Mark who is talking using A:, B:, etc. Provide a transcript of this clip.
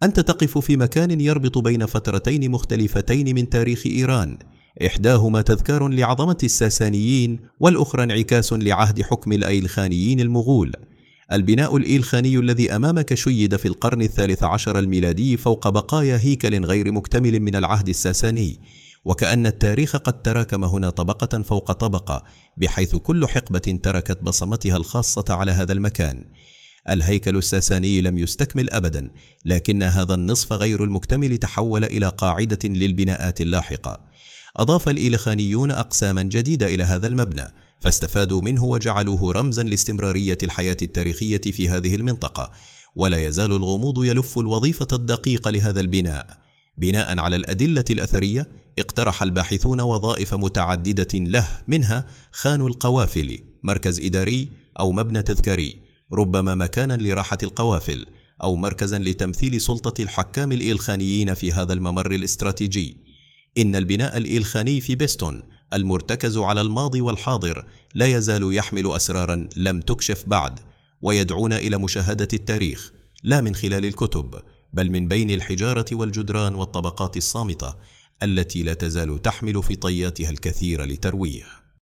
A: أنت تقف في مكان يربط بين فترتين مختلفتين من تاريخ إيران، إحداهما تذكار لعظمة الساسانيين، والأخرى انعكاس لعهد حكم الأيلخانيين المغول. البناء الإيلخاني الذي أمامك شيد في القرن الثالث عشر الميلادي فوق بقايا هيكل غير مكتمل من العهد الساساني، وكأن التاريخ قد تراكم هنا طبقة فوق طبقة، بحيث كل حقبة تركت بصمتها الخاصة على هذا المكان. الهيكل الساساني لم يستكمل أبدا، لكن هذا النصف غير المكتمل تحول إلى قاعدة للبناءات اللاحقة. أضاف الإيلخانيون أقساما جديدة إلى هذا المبنى، فاستفادوا منه وجعلوه رمزا لاستمرارية الحياة التاريخية في هذه المنطقة. ولا يزال الغموض يلف الوظيفة الدقيقة لهذا البناء. بناء على الأدلة الأثرية، اقترح الباحثون وظائف متعددة له، منها خان القوافل، مركز إداري أو مبنى تذكاري، ربما مكانا لراحة القوافل، أو مركزا لتمثيل سلطة الحكام الإيلخانيين في هذا الممر الاستراتيجي. إن البناء الإيلخاني في بيستون المرتكز على الماضي والحاضر لا يزال يحمل أسرارا لم تكشف بعد، ويدعونا إلى مشاهدة التاريخ لا من خلال الكتب، بل من بين الحجارة والجدران والطبقات الصامتة التي لا تزال تحمل في طياتها الكثير لترويه.